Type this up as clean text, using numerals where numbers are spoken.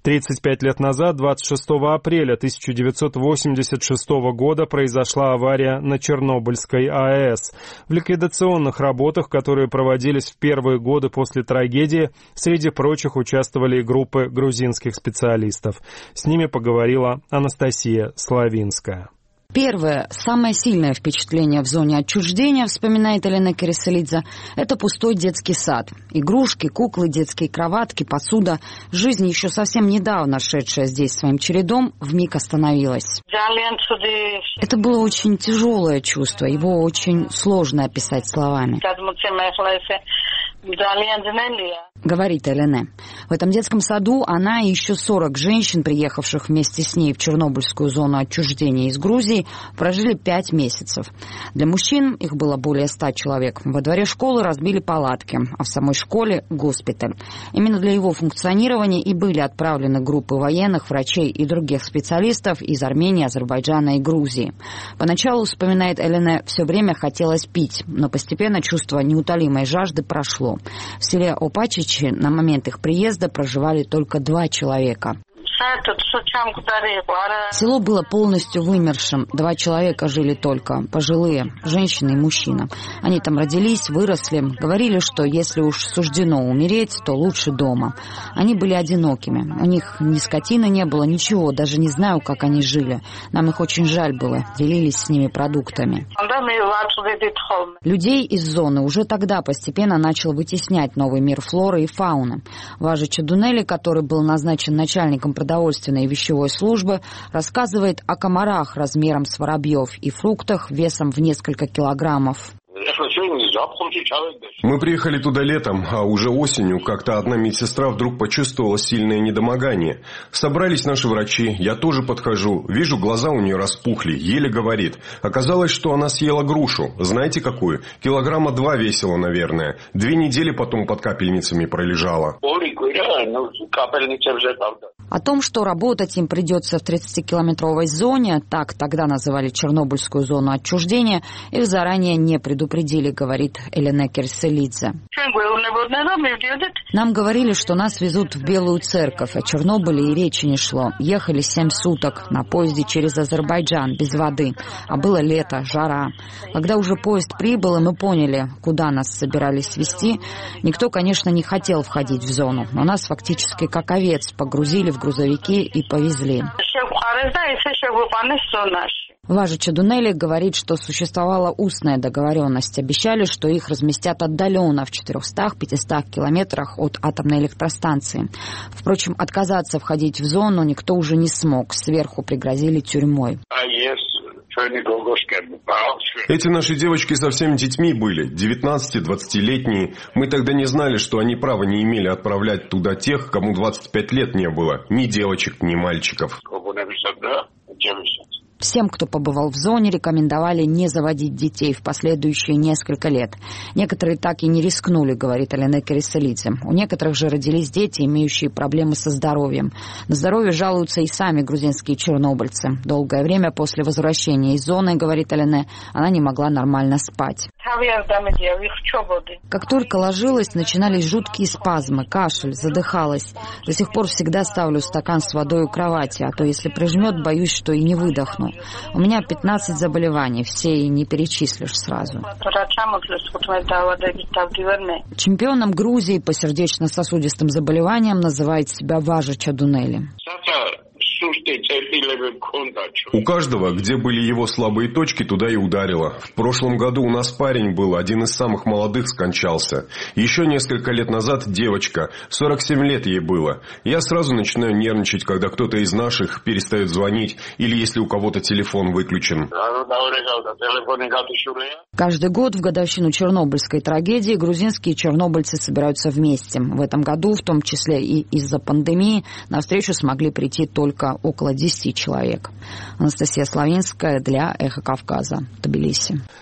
35 лет назад, 26 апреля 1986 года, произошла авария на Чернобыльской АЭС. В ликвидационных работах, которые проводились в первые годы после трагедии, среди прочих участвовали и группы грузинских специалистов. С ними поговорила Анастасия Славинская. Первое, самое сильное впечатление в зоне отчуждения, вспоминает Елена Кереселидзе, это пустой детский сад. Игрушки, куклы, детские кроватки, посуда. Жизнь, еще совсем недавно шедшая здесь своим чередом, вмиг остановилась. Это было очень тяжелое чувство, его очень сложно описать словами. Говорит Елене. В этом детском саду она и еще 40 женщин, приехавших вместе с ней в Чернобыльскую зону отчуждения из Грузии, прожили 5 месяцев. Для мужчин их было более 100 человек. Во дворе школы разбили палатки, а в самой школе – госпиталь. Именно для его функционирования и были отправлены группы военных, врачей и других специалистов из Армении, Азербайджана и Грузии. Поначалу, вспоминает Елене, все время хотелось пить, но постепенно чувство неутолимой жажды прошло. В селе Опачичи на момент их приезда проживали только 2 человека. Село было полностью вымершим. 2 человека жили только, пожилые, женщина и мужчина. Они там родились, выросли, говорили, что если уж суждено умереть, то лучше дома. Они были одинокими. У них ни скотины не было, ничего, даже не знаю, как они жили. Нам их очень жаль было, делились с ними продуктами. Людей из зоны уже тогда постепенно начал вытеснять новый мир флоры и фауны. Важа Чадунели, который был назначен начальником продовольственной и вещевой службы, рассказывает о комарах размером с воробьев и фруктах весом в несколько килограммов. Мы приехали туда летом, а уже осенью как-то одна медсестра вдруг почувствовала сильное недомогание. Собрались наши врачи, я тоже подхожу, вижу, глаза у нее распухли, еле говорит. Оказалось, что она съела грушу. Знаете какую? 2 килограмма весила, наверное. 2 недели потом под капельницами пролежала. О том, что работать им придется в 30-километровой зоне, так тогда называли Чернобыльскую зону отчуждения, их заранее не предупредили, говорит Елена Кереселидзе. Нам говорили, что нас везут в Белую Церковь, о Чернобыле и речи не шло. Ехали 7 суток на поезде через Азербайджан, без воды. А было лето, жара. Когда уже поезд прибыл, и мы поняли, куда нас собирались везти, никто, конечно, не хотел входить в зону. Но нас фактически как овец погрузили в грузовики и повезли. Важа Чадунели говорит, что существовала устная договоренность. Обещали, что их разместят отдаленно в 400-500 километрах от атомной электростанции. Впрочем, отказаться входить в зону никто уже не смог. Сверху пригрозили тюрьмой. Эти наши девочки совсем детьми были, 19-20-летние. Мы тогда не знали, что они права не имели отправлять туда тех, кому 25 лет не было. Ни девочек, ни мальчиков. Всем, кто побывал в зоне, рекомендовали не заводить детей в последующие несколько лет. Некоторые так и не рискнули, говорит Елена Кереселидзе. У некоторых же родились дети, имеющие проблемы со здоровьем. На здоровье жалуются и сами грузинские чернобыльцы. Долгое время после возвращения из зоны, говорит Елена, она не могла нормально спать. Как только ложилась, начинались жуткие спазмы, кашель, задыхалась. До сих пор всегда ставлю стакан с водой у кровати, а то если прижмет, боюсь, что и не выдохну. У меня 15 заболеваний, все и не перечислишь сразу. Чемпионом Грузии по сердечно-сосудистым заболеваниям называет себя Важа Чадунели. У каждого, где были его слабые точки, туда и ударило. В прошлом году у нас парень был, один из самых молодых, скончался. Еще несколько лет назад девочка, 47 лет ей было. Я сразу начинаю нервничать, когда кто-то из наших перестает звонить или если у кого-то телефон выключен. Каждый год в годовщину Чернобыльской трагедии грузинские чернобыльцы собираются вместе. В этом году, в том числе и из-за пандемии, на встречу смогли прийти только около 10 человек. Анастасия Славинская для «Эхо Кавказа», Тбилиси.